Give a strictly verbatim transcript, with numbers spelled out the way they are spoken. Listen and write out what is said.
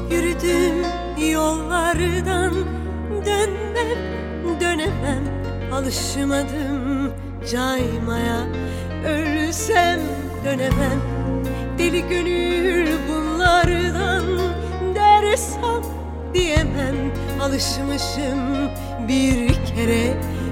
Yürüdüm yollardan dönmem, dönemem. Alışmadım caymaya, ölsem dönemem. Deli gönül bunlardan ders al diyemem. Alışmışım bir kere